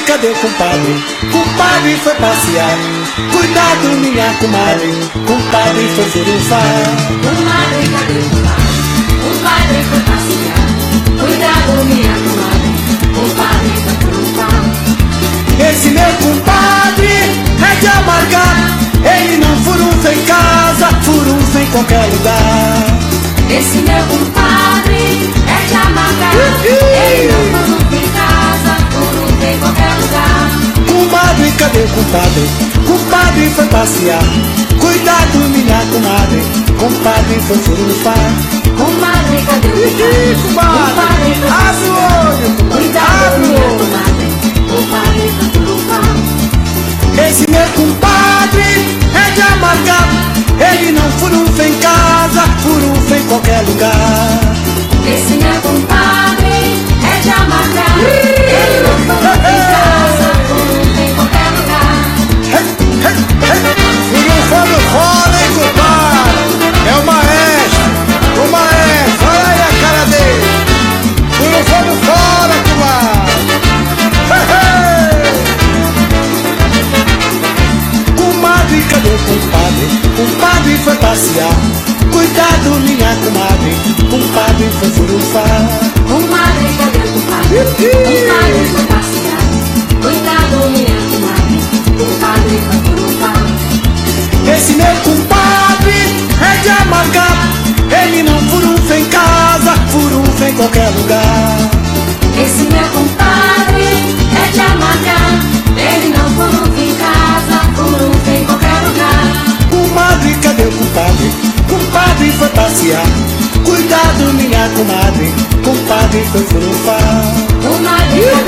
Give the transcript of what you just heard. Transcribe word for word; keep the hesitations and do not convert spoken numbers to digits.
cadê o compadre? Compadre foi passear. Cuidado, minha comadre, compadre foi furunfar. Comadre, cadê o compadre? Compadre foi passear. Cuidado, minha comadre, compadre foi furunfar. Esse meu compadre é de amargar. Ele não furunfa em casa, furunfa em qualquer lugar. Esse meu compadre é de amargar. Ele não furunfa em casa, furunfa em qualquer lugar. Comadre, cadê o compadre? Compadre foi passear. Cuidado, minha comadre, compadre foi furunfar. Comadre, cadê o compadre? Compadre foi passear. Cuidado, minha comadre, compadre foi furunfar. Esse meu compadre é de amargar. Ele não furunfa em casa, furunfa em qualquer lugar. Esse meu compadre é de amargar. Ele não furunfa em casa, furunfa em qualquer lugar. Furunfando fora, hein, compadre? É o maestro, o maestro, olha aí a cara dele. Furunfando fora, compadre. Comadre, cadê o compadre? Compadre foi passear. Cuidado, minha comadre, compadre foi furunfar. Comadre, cadê o compadre? Compadre foi passear. Cuidado, minha comadre, compadre foi furunfar. Esse meu compadre é de amargar. Ele não furunfa em casa, furunfa em qualquer lugar. Esse meu compadre é de amargar. Ele não furunfa em casa, furunfa em qualquer lugar. Comadre, cadê o compadre? Compadre foi passear. Cuidado, minha comadre, compadre foi furunfar. Comadre, cadê